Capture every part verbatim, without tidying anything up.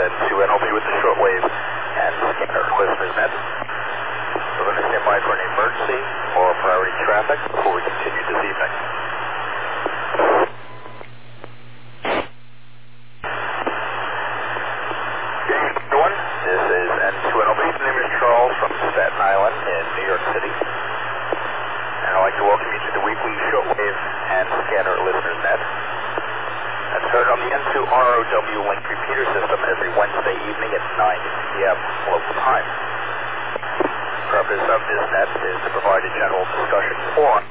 N two N O B with the shortwave and scanner listeners net. We're going to stand by for an emergency or priority traffic before we continue this evening. Good evening, everyone. This is N two N O B. My name is Charles from Staten Island in New York City. And I'd like to welcome you to the weekly shortwave and scanner listeners net. That's heard on the N two R O W link repeater system every Wednesday evening at nine p m local time. The purpose of this net is to provide a general discussion forum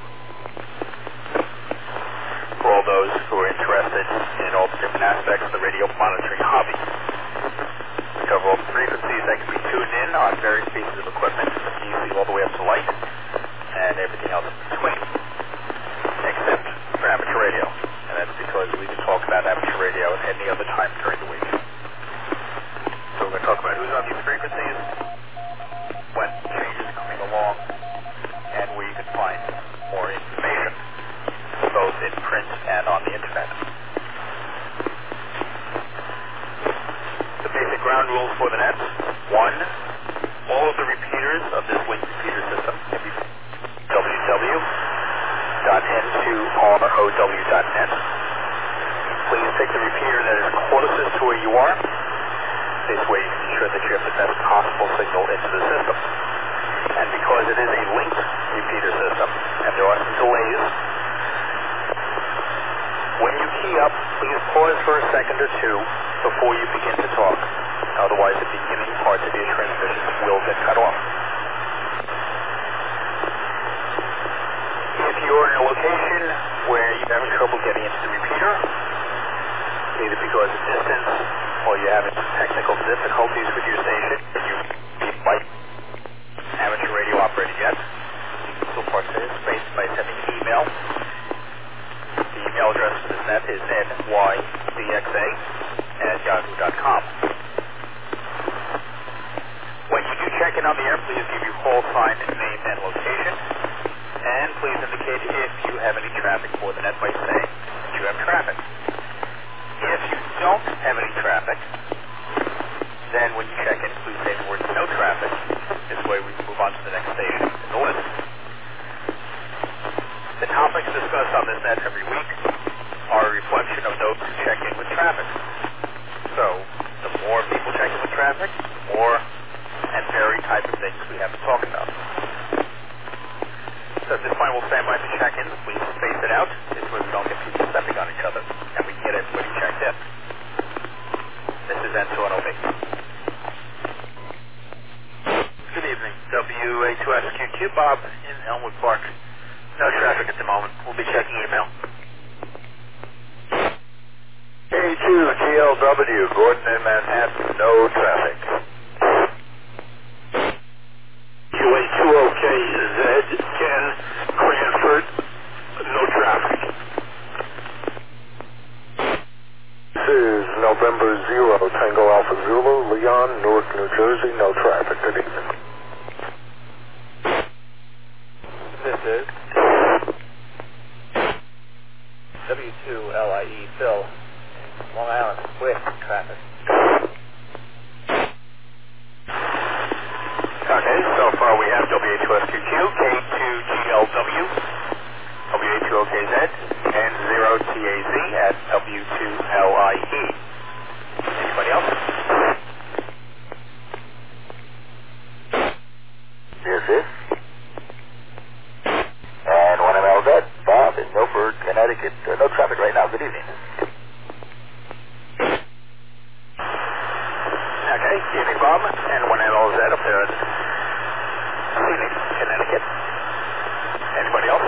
for all those who are interested in all the different aspects of the radio monitoring hobby. We cover all the frequencies that can be tuned in on various pieces of equipment, easily all the way up to light, and everything else in between, except for amateur radio. And that's because we can talk about amateur radio at any other time during the week. So we're going to talk about who's on these frequencies, what changes are coming along, and where you can find more information, both in print and on the internet. The basic ground rules for the net. One, all of the repeaters of this link repeater system can be w w w dot n two r o w dot net. Please take the repeater that is closest to where you are. This way you can ensure that you have the best possible signal into the system. And because it is a linked repeater system, and there are some delays, when you key up, please pause for a second or two before you begin to talk. Otherwise, the beginning parts of your transmission will get cut off. If you're in a location where you're having trouble getting into the repeater, either because of distance or you're having some technical difficulties with your station, you need like amateur radio operator yet, you can still participate by sending an email. The email address for this net is n y b x a at yahoo dot com. When you do check in on the air, please give your call sign, name, and location. And please indicate if you have any traffic for the net by saying that you have traffic. If you don't have any traffic, then when you check in, please say the word no traffic. This way we can move on to the next station in the list. The topics discussed on this net every week are a reflection of those who check in with traffic. So, the more people check in with traffic, the more and varied type of things we have to talk about. So at this point we'll stand by the check-in. Please space it out. This way we don't get people stepping on each other, and we can get everybody checked in. This is N two N O B. Good evening. W A two S Q Q, Bob in Elmwood Park. No traffic at the moment. We'll be checking email. A two G L W, Gordon in Manhattan, no traffic. U A two O K Z, Ken, Cranford, no traffic. This is November Zero, Tango Alpha Zulu, Leon, Newark, New Jersey, no traffic. Good evening. This is W two L I E, Phil, Long Island, with traffic. Okay, so far we have W A two S Q Q, K two G L W, W A two O K Z, and zero T A Z at W two L I E. Anybody else? This is and one M L Z, Bob in Milford, Connecticut. Uh, no traffic right now. Good evening. Okay, evening, Bob, and one M L Z up there in Phoenix, Connecticut. Anybody else?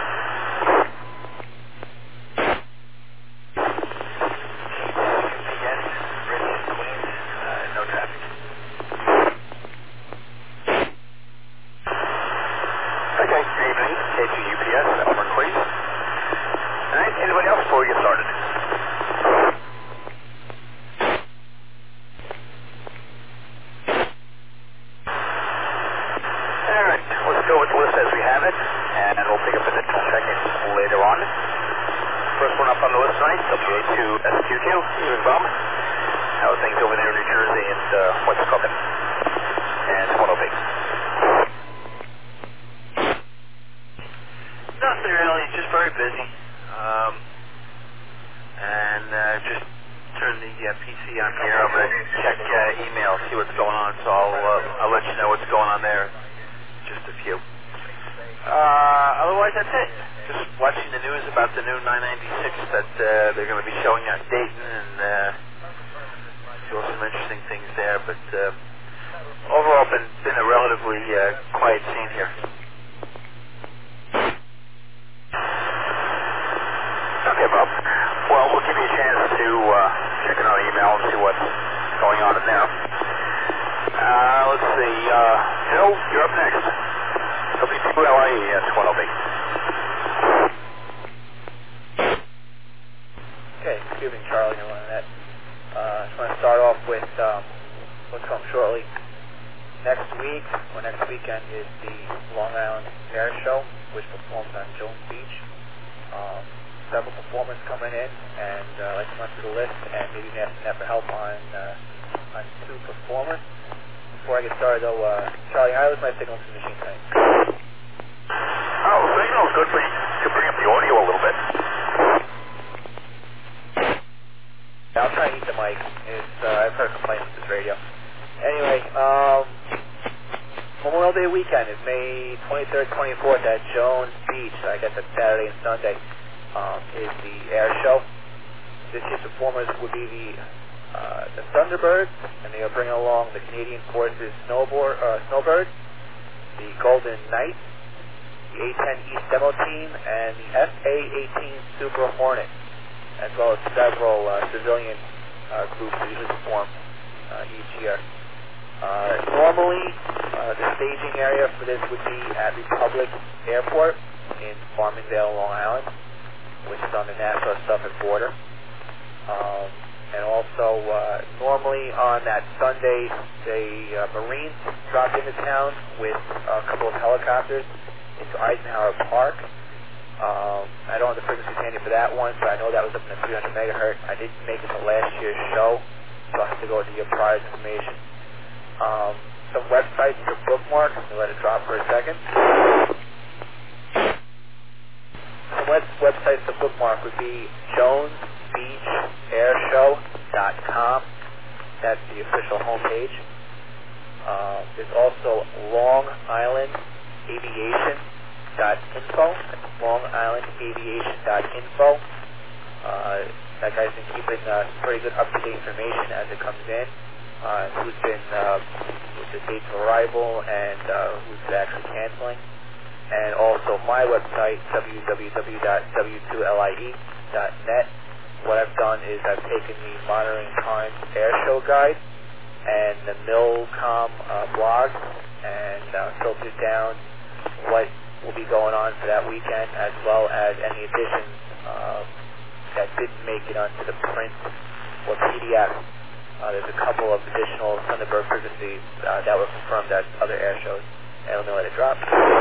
Again, Rich, Queens, uh, no traffic. Okay, good evening, K two U P S, Elmer Queens. All right, anybody else before we get started? W A two S Q Q, evening, Bob. How's things over there in New Jersey and uh, what's cooking? And one oh eight. Nothing really, just very busy. Um, and uh, just turn the uh, P C on here. I'm going to check uh, email, see what's going on, so I'll, uh, I'll let you know what's going on there. Just a few. Uh, otherwise, that's it. Just watching the news about the new nine ninety-six that uh, they're going to be showing at Dayton, and uh, saw some interesting things there. But uh, overall, been been a relatively uh, quiet scene here. Okay, Bob. Well, we'll give you a chance to uh, check in on email and see what's going on in there. Uh, let's see. Uh, Phil, you're up next. W two L I E at one oh eight. Okay, excuse me, Charlie, I'm on that. Uh, I just want to start off with um, what's coming shortly. Next week, or next weekend, is the Long Island Air Show, which performs on Jones Beach. Um, several performers coming in, and uh, I'd like to run through the list and maybe ask Net for help on uh, on two performers. Before I get started, though, uh, Charlie, how was my signal to the machine tonight? Oh, signal's good for you to bring up the audio a little bit. I'll try and eat the mic. It's, uh, I've heard complaints with this radio. Anyway, um, Memorial Day weekend is May twenty-third, twenty-fourth at Jones Beach. I guess that's Saturday and Sunday. Um, is the air show. This year's performers would be the uh, the Thunderbirds, and they are bringing along the Canadian Forces Snowboard, uh, Snowbirds, the Golden Knights, the A ten East Demo Team, and the F A eighteen Super Hornet, as well as several uh, civilian uh, groups that usually perform uh, each year. Uh, normally, uh, the staging area for this would be at Republic Airport in Farmingdale, Long Island, which is on the Nassau-Suffolk border. Um, and also, uh, normally on that Sunday, the uh, Marines dropped into town with a couple of helicopters into Eisenhower Park. Um, I don't have the frequency handy for that one, but I know that was up in the three hundred megahertz. I didn't make it to last year's show, so I have to go to your prior information. Um, some websites to bookmark. Let me let it drop for a second. Some web websites to bookmark would be jones beach air show dot com. That's the official homepage. Uh, there's also Long Island Aviation dot info. That's Long Island Aviation dot info. Uh, that guy's been keeping uh, some pretty good up-to-date information as it comes in. Uh, who's been uh, with the dates of arrival and uh, who's actually canceling. And also my website, w w w dot w two l i e dot net. What I've done is I've taken the Monitoring Times Air Show Guide and the Milcom uh, blog and uh, filtered down what will be going on for that weekend, as well as any additions uh, that didn't make it onto the print or P D F. Uh, there's a couple of additional Thunderbird frequencies uh, that were confirmed at other air shows, and let me let it drop.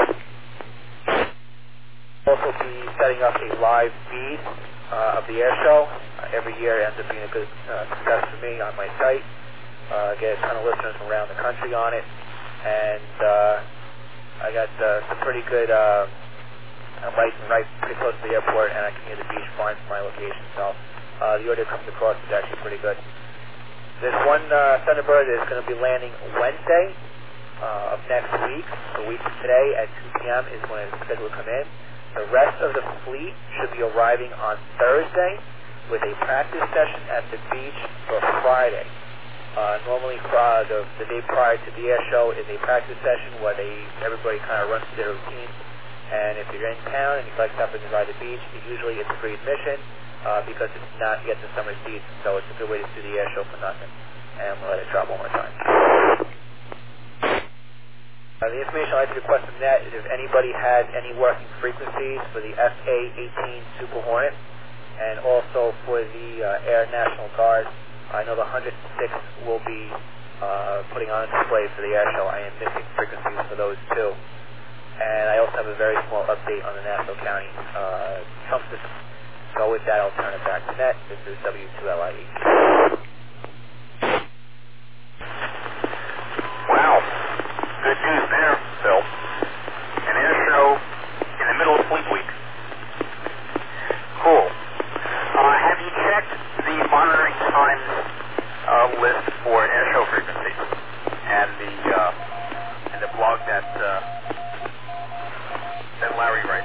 Also be setting up a live feed uh, of the air show. Uh, every year it ends up being a good uh, success for me on my site. Uh, get a ton of listeners from around the country on it, and uh, I got uh, some pretty good, uh, I'm right, right pretty close to the airport, and I can hear the beach fine from my location, so uh, the audio comes across is actually pretty good. This one uh, Thunderbird is going to be landing Wednesday uh, of next week. A week from today at two p m is when it's scheduled to come in. The rest of the fleet should be arriving on Thursday with a practice session at the beach for Friday. Uh, normally, uh, the, the day prior to the air show is a practice session where they everybody kind of runs through their routine. And if you're in town and you'd like to stop and ride the beach, it usually it's a free admission. Uh, because it's not yet the summer season, so it's a good way to see the air show for nothing. And we'll let it drop one more time. Uh, the information I'd like to request from that is if anybody has any working frequencies for the F A eighteen Super Hornet, and also for the uh, Air National Guard. I know the one oh six will be uh, putting on a display for the air show. I am missing frequencies for those too. And I also have a very small update on the Nassau County uh, trunk system. So with that, I'll turn it back to Net. This is W two L I E. good news there, Phil. An air show in the middle of Fleet Week. Cool. Uh, have you checked the monitoring times uh, list for air show frequencies and the uh, and the blog that uh, that Larry writes?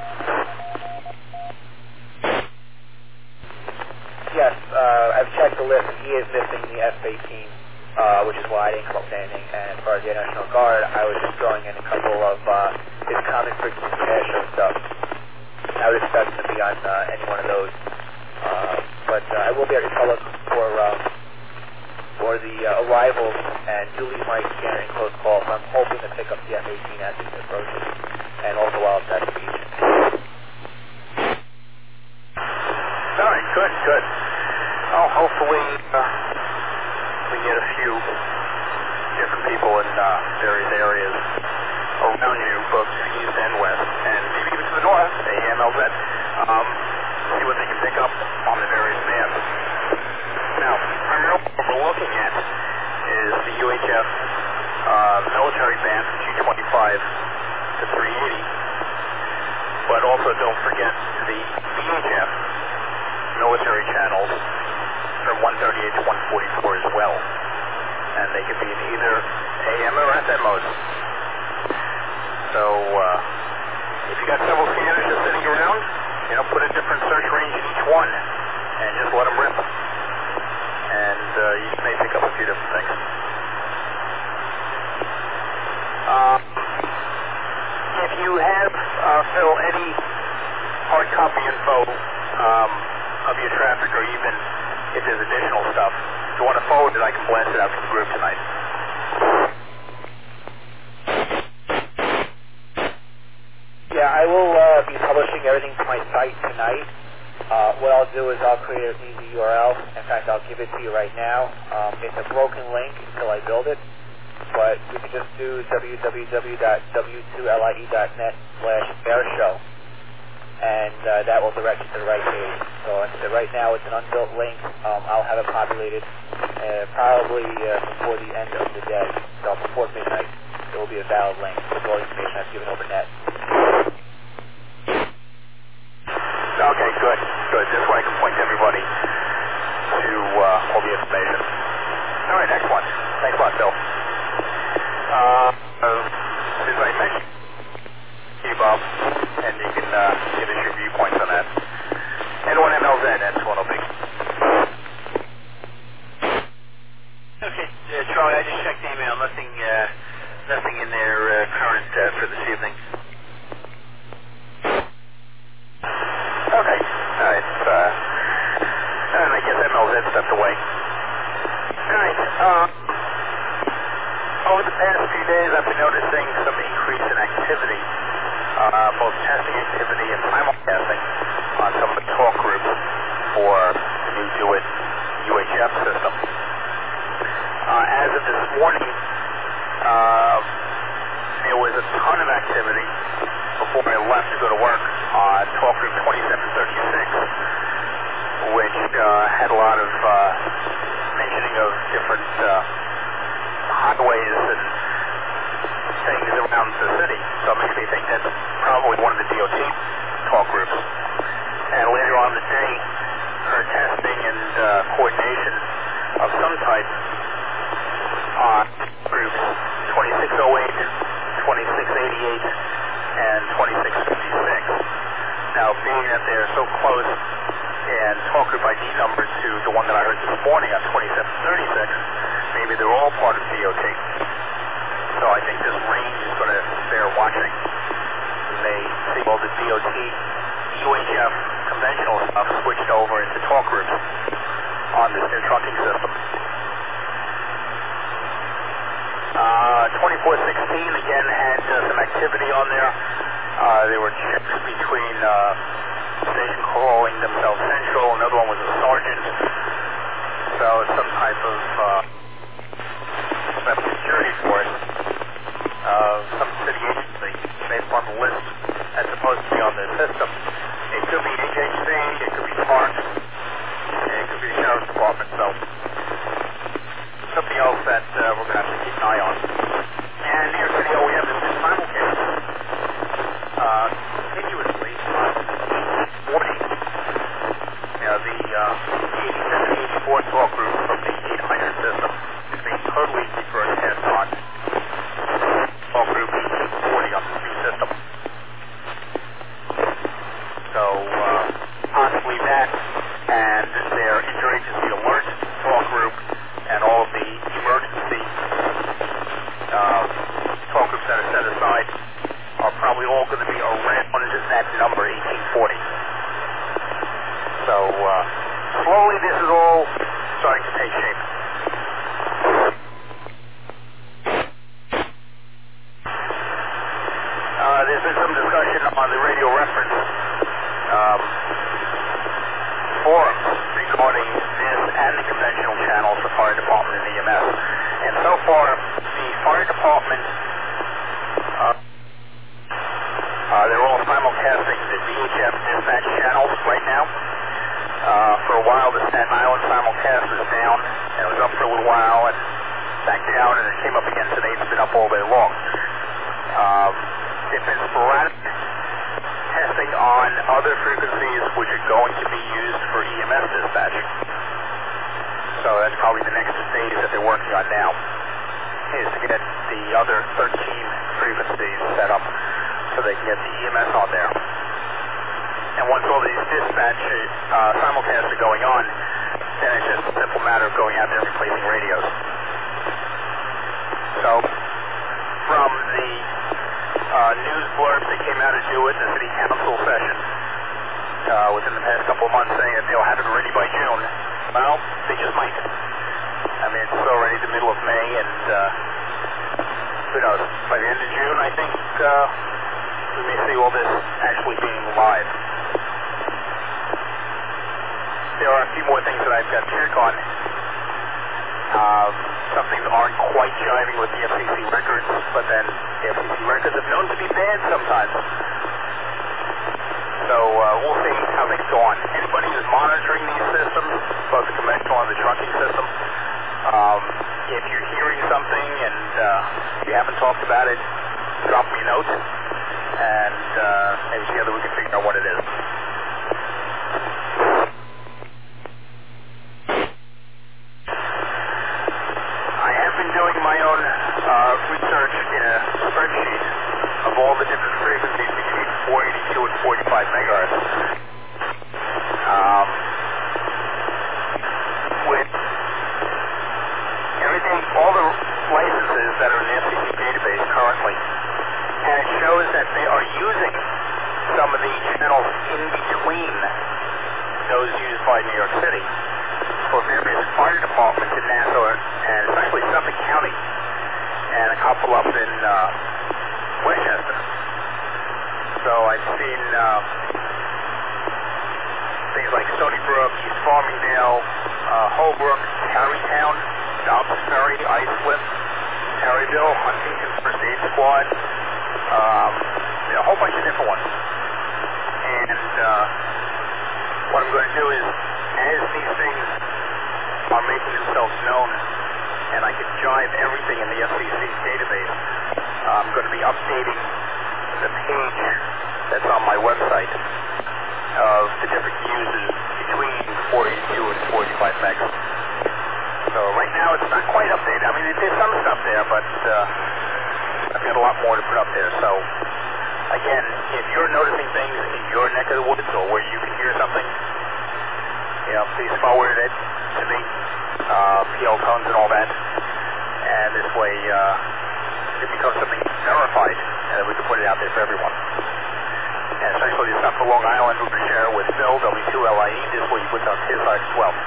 Yes, uh, I've checked the list, and he is missing the F eighteen, uh, which is why I didn't come up with anything. And as far as the Air National Guard, I was just throwing in a couple of uh, his common frequency air show stuff. I would expect him to be on uh, any one of those. Uh, but uh, I will be at Republic for um, for the uh, arrivals, and do leave my scanner in close call, so I'm hoping to pick up the F eighteen as it approaches, and also while it's at the beach. All right, good, good. Well, hopefully uh, we get a few different people in uh, various areas around you, both east and west, and maybe even to the north, A M L Z, um, see what they can pick up on the various bands. Now, primarily what we're looking at is the U H F uh, military band from G twenty-five to three eighty, but also don't forget the V H F military channels from one thirty-eight to one forty-four as well, and they could be in either A M or F M modes. So uh, if you got several scanners just sitting around, you know, put a different search range in each one and just let them rip, and uh, you may pick up a few different things. Uh, if you have, uh, Phil, any hard copy info um, of your traffic, or even if there's additional stuff, if you want to forward it, I can blast it out to the group tonight. Yeah, I will uh, be publishing everything to my site tonight. Uh, what I'll do is I'll create an easy U R L. In fact, I'll give it to you right now. Um, it's a broken link until I build it, but you can just do w w w dot w two lie dot net slash airshow, and uh, that will direct you to the right page. So like I said, right now it's an unbuilt link. Um, I'll have it populated uh, probably uh, before the end of the day, so before midnight. It will be a valid link with all the information I've given over net. Okay, good, good. Just so I can point everybody to uh, all the information. All right, next one. Thanks a lot, Phil. Uh, uh, as I mentioned, hey, Bob, and you can uh, give us your viewpoints on that. N one M L Z, that's one of the big. Okay, uh, Charlie, I just checked the email. Nothing, uh, nothing in there uh, current uh, for this evening. Okay, all right. Uh, and I guess M L Z stepped away. All right. Uh, over the past few days, I've been noticing some increase in activity, uh, both testing activity and simulcasting on some of the talk groups for the new Do It U H F system. Uh, as of this morning, uh, there was a ton of activity before I left to go to work on talk group twenty-seven thirty-six, which uh, had a lot of uh, mentioning of different uh, highways and things around the city. So it makes me think that's probably one of the D O T talk groups. And later on in the day, her testing and uh, coordination of some type on groups twenty-six oh eight, twenty-six eighty-eight, and twenty-six fifty-six. Now, being that they're so close and talk group I D numbers to the one that I heard this morning on twenty-seven thirty-six, maybe they're all part of D O T. So I think this range is going to bear watching. They see all the D O T, U H F conventional stuff switched over into talk groups on this new trunking system. Uh, twenty-four sixteen again had uh, some activity on there. Uh, there were chips between uh, station calling themselves Central. Another one was a sergeant. So it's some type of uh, security force, uh, some city agency based on the list that's supposed to be on the system. It could be H H C, it could be Parks, it could be the Sheriff's Department. So something else that uh, we're going to have to keep an eye on. And New York City, oh, we have this simulcast uh, continuously on forty. Now, the uh, eighty-seven eighty-four talk group from the eight hundred system is being totally rebroadcast on talk group eighteen forty on this new system. So, uh, possibly that and their interagency alert talk group and all of the emergency uh, talk groups that are set aside are probably all going to be around that number, eighteen forty. So, uh, slowly this is all starting to take shape. Uh, there's been some discussion on the radio reference um, forums regarding this and the conventional channels for fire department and E M S. And so far, the fire department, uh, uh, they're all simulcasting the V H F dispatch channels right now. Uh, for a while, the Staten Island simulcast was down, and it was up for a little while, and back down, and it came up again today. It's been up all day long. Um, there's been sporadic testing on other frequencies which are going to be used for E M S dispatching. So that's probably the next stage that they're working on now, is to get the other thirteen frequencies set up so they can get the E M S on there. And once all these dispatch uh, simulcasts are going on, then it's just a simple matter of going out there and replacing radios. So, from the uh, news blurbs that came out of DeWitt in the city council session uh, within the past couple of months saying that they'll have it ready by June, well, they just might. I mean, it's already the middle of May, and uh, who knows, by the end of June, I think uh, we may see all this actually being live. There are a few more things that I've got to check on. Um, some things aren't quite jiving with the F C C records, but then the F C C records have known to be bad sometimes. So uh, we'll see how things go on. Anybody who's monitoring these systems, both the conventional and the trunking system, um, if you're hearing something and uh, you haven't talked about it, drop me a note, and uh, maybe together we can figure out what it is. All the different frequencies between four eighty-two and forty-five megahertz. Um, with everything, all the licenses that are in the F C C database currently, and it shows that they are using some of the channels in between those used by New York City for various fire departments in Nassau and especially Suffolk County, and a couple up in uh, Westchester. So I've seen uh, things like Stony Brook, East Farmingdale, uh, Holbrook, Tarrytown, Dobbs Ferry, Islip, Terryville, Huntington First Aid Squad, um, a whole bunch of different ones. And uh, what I'm going to do is, as these things are making themselves known, and I can jive everything in the F C C database, I'm going to be updating the page that's on my website of the different users between four eighty-two and forty-five megs. So right now it's not quite updated. I mean, there's some stuff there, but uh, I've got a lot more to put up there. So again, if you're noticing things in your neck of the woods or where you can hear something, you know, please forward it to me, uh, P L tones and all that, and this way uh, it becomes something verified, and we can put it out there for everyone. And especially the stuff for Long Island, we can share it with Phil, W two L I E, this way you put it on his side as well.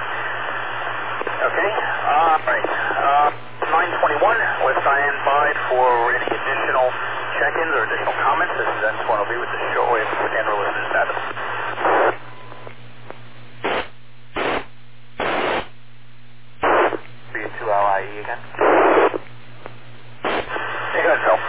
Okay, all right, uh, nine twenty-one, let's stand by for any additional check-ins or additional comments. This is N S one O B with the shortwave standard listener status. W two L I E again. Hey, go ahead, Phil.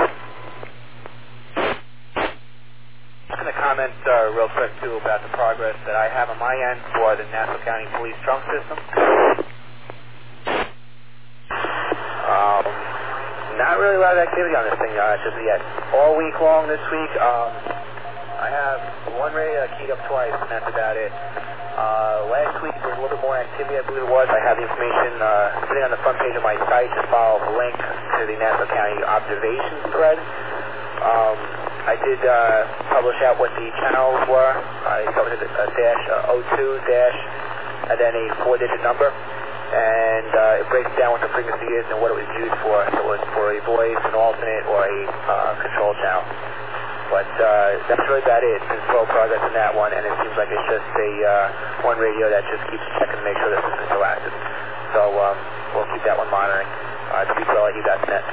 I'm going to comment uh, real quick, too, about the progress that I have on my end for the Nassau County Police trunk system. Um, not really a lot of activity on this thing uh, just yet. All week long this week, um, I have one radio keyed up twice, and that's about it. Uh, last week there was a little bit more activity, I believe it was. I have the information uh, sitting on the front page of my site. Just follow the link to the Nassau County observations thread. Um, I did uh, publish out what the channels were. I covered a dash uh, oh two dash and then a four-digit number, and uh, it breaks down what the frequency is and what it was used for. So it was for a voice, an alternate, or a uh, control channel. But uh, that's really about it. It's been slow progress in that one, and it seems like it's just a uh, one radio that just keeps checking to make sure the system's still active. So um, we'll keep that one monitoring. Uh, to be well at U dot net.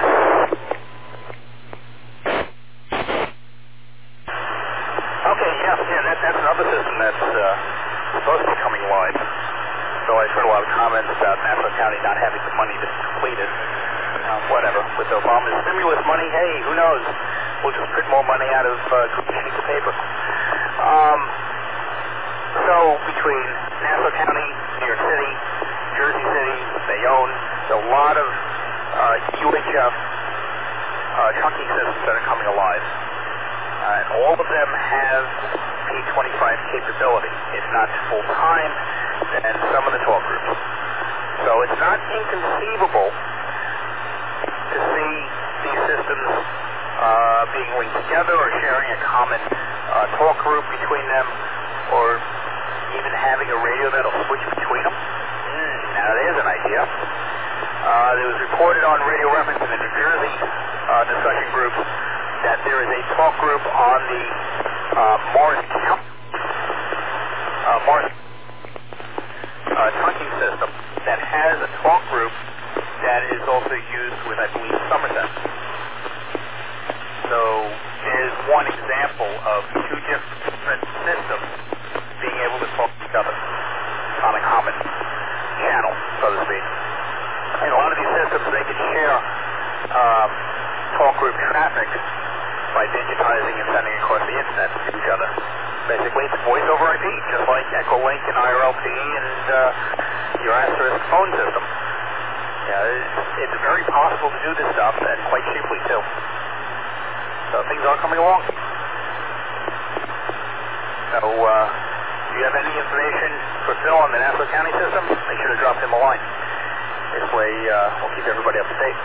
Okay, yeah, yeah, that, that's another system that's uh, supposed to be coming live. So I've heard a lot of comments about Nassau County not having the money to complete it. Um, whatever. With Obama's stimulus money, hey, who knows? We'll just print more money out of uh, sheets of paper. Um, so between Nassau County, New York City, Jersey City, Bayonne, a lot of uh, U H F uh, trunking systems that are coming alive. Uh, and all of them have P twenty-five capability. If not full-time, then some of the talk groups. So it's not inconceivable to see these systems uh, being linked together or sharing a common uh, talk group between them, or even having a radio that'll switch between them. Mm, now there's an idea. Uh, it was reported on Radio Reference in the New Jersey uh, discussion groups that there is a talk group on the uh, Morris County uh, Morris uh, trunking system that has a talk group that is also used with, I believe, Somerset. So there's one example of two different systems being able to talk to each other on a common channel, so to speak. And a lot of these systems, they can share um, talk group traffic by digitizing and sending across the internet to each other. Basically, it's voice over I P, just like Echolink and I R L P and uh, your Asterisk phone system. Yeah, it's, it's very possible to do this stuff, and quite cheaply, too. So things are coming along. So, uh, if you have any information for Phil on the Nassau County system, make sure to drop him a line. This way, uh, we'll keep everybody up to date.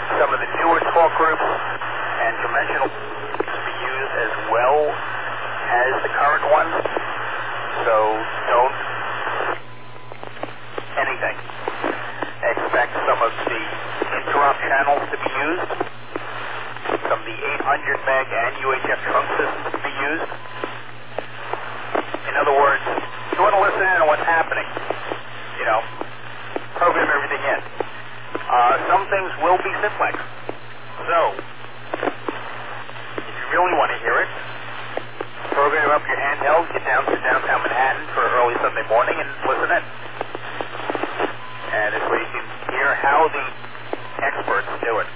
some of the newer talk groups and conventional to be used as well as the current ones. So don't anything. Expect some of the interrupt channels to be used, some of the eight hundred meg and U H F trunk systems to be used. In other words, you want to listen in on what's happening. You know, program everything in. Uh, some things will be simplex. So, if you really want to hear it, program up your handheld, get down to downtown Manhattan for early Sunday morning and listen in. And this way you can hear how the experts do it.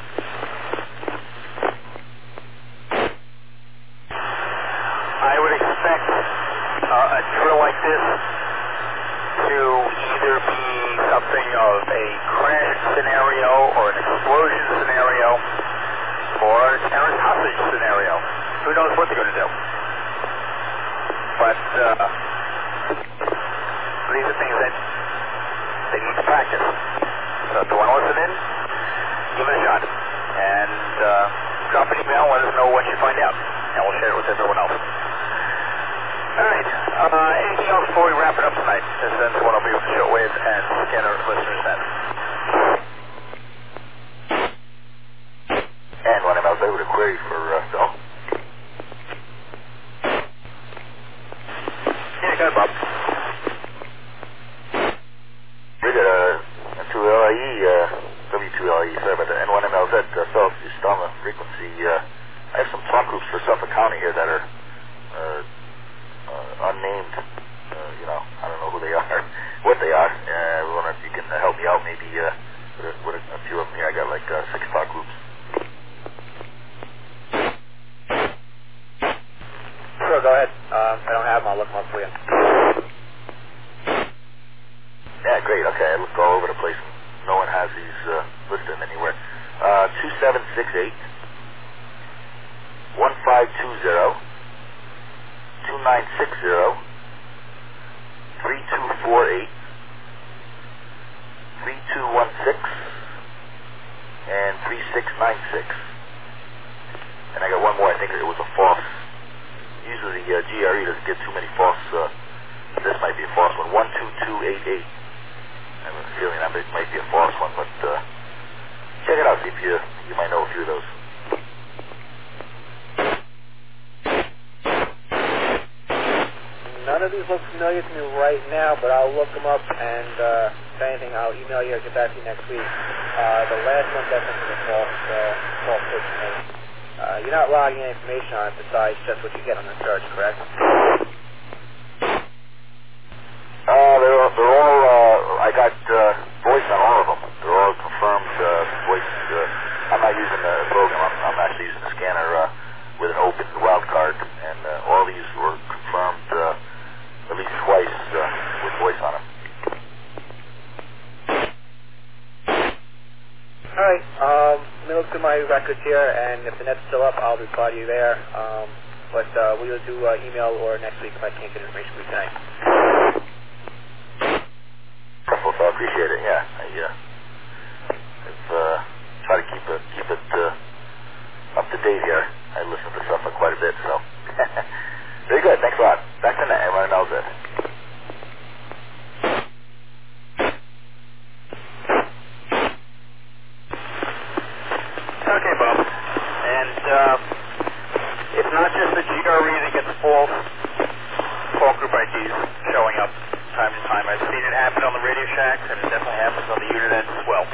I would expect uh, a drill like this to either be something of a crash scenario or an explosion scenario or a terrorist hostage scenario. Who knows what they're going to do? But uh, these are things that they need to practice. So if you want to listen in, give it a shot. And uh, drop an email, let us know what you find out, and we'll share it with everyone else. All right. Uh, anything else before we wrap it up tonight? This ends one of your shortwave and scanner listeners then. And one of them, I was able to query for uh, Phil. Yeah, go ahead, Bob. We got a, a two L I E, uh, W two L I E, sorry about that, N one M L Z, uh, Phil, you still on the frequency. Uh, I have some talk groups for Suffolk County here that are uh, uh, unnamed. Uh, you know, I don't know who they are, what they are. Uh, I wonder if you can uh, help me out maybe uh, with, a, with a, a few of them here. I got like uh, six talk groups. Sure, go ahead. Um, I don't have them. I'll look them up for you. Yeah, great. Okay, I looked all over the place. No one has these uh, listed anywhere. Uh, two seven six eight, one five two zero, two nine six zero, three two four eight, three two one six, and three six nine six. And I got one more. I think it was a false. Usually the uh, G R E doesn't get too many false. Uh, this might be a false one. one two two eight eight. I have a feeling that it might be a false one, but uh, check it out. See if you you might know a few of those. None of these look familiar to me right now, but I'll look them up, and uh, if anything, I'll email you or get back to you next week. Uh, the last one definitely was a false, uh, false pitch to me. Uh, you're not logging any information on it besides just what you get on the search, correct? Uh, they're, all- they're all, uh, I got uh, voice on all of them. They're all confirmed uh, voice. Uh, I'm not using the program. I'm, I'm actually using the scanner uh, with an open wildcard, and uh, all these were confirmed uh, at least twice uh, with voice on them. All right. Um, let me look through my records here, and if the net's still up, I'll reply to you there. Um, but uh, we'll do uh, email or next week if I can't get information for you tonight. Wonderful, so I appreciate it. Yeah, I uh, I've, uh, try to keep it keep it uh, up to date here. I listen to stuff quite a bit, so very good. Thanks a lot. Back to that. Everyone knows it. Okay, Bob. And uh, it's not just the G R E that gets false call group I Ds showing up time to time. I've seen it happen on the Radio Shacks, and it definitely happens on the unit ends as well.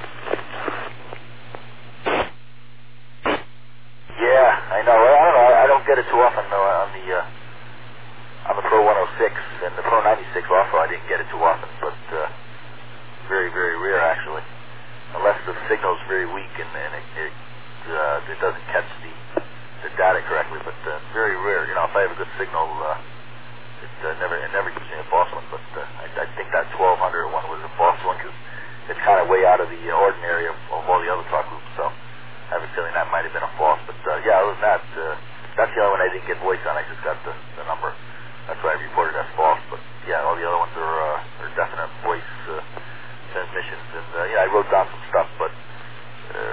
Yeah, I know. I don't know. I don't get it too often though on the uh, on the Pro one oh six and the Pro ninety-six. Also, I didn't get it too often, but uh, very, very rare actually. Unless the signal's very weak and, and it it, uh, it doesn't catch the the data correctly. But uh, very rare. You know, if I have a good signal, uh, it uh, never it never gives me a false one. But uh, I, I think that twelve hundred one was a false one because it's kind of way out of the ordinary of, of all the other talk groups. So I have a feeling that might have been a false. But uh, yeah, other than that, uh, that's the only one I didn't get voice on. I just got the, the number. That's why I reported as false. But yeah, all the other ones are, uh, are definite voice uh, transmissions. And uh, yeah, I wrote down some stuff, but uh,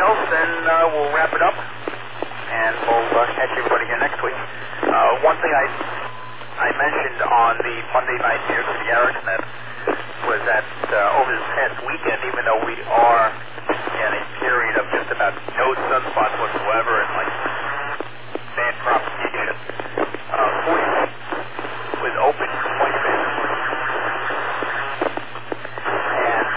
else, then uh, we'll wrap it up, and we'll uh, catch everybody again next week. Uh, one thing I I mentioned on the Monday night here to the Ericsnet was that uh, over this past weekend, even though we are in a period of just about no sunspots whatsoever and like bad propagation, uh, forty was open quite a bit. And,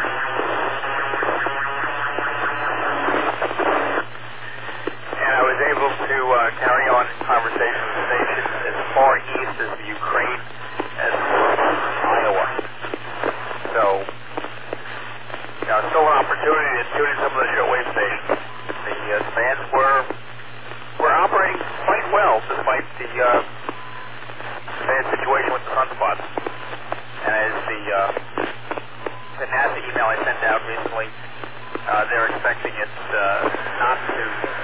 and I was able to uh, carry on conversations with stations as far east as the Ukraine, as Iowa. So, you know, still an opportunity to tune in some of the shortwave stations. The uh, bands were were operating quite well despite the uh, bad situation with the sunspots. And as the uh, the NASA email I sent out recently, uh, they're expecting it uh, not to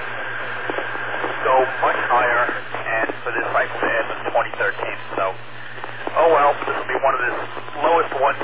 go much higher, and for this cycle to end in twenty thirteen. So, oh well, this will be one of the lowest ones